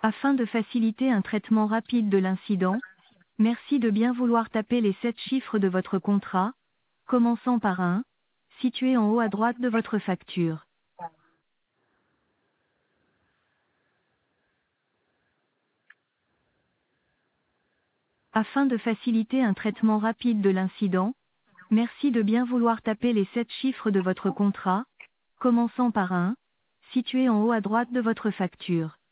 Afin de faciliter un traitement rapide de l'incident, merci de bien vouloir taper les 7 chiffres de votre contrat, commençant par un, situé en haut à droite de votre facture. Afin de faciliter un traitement rapide de l'incident, merci de bien vouloir taper les 7 chiffres de votre contrat, commençant par un, situé en haut à droite de votre facture.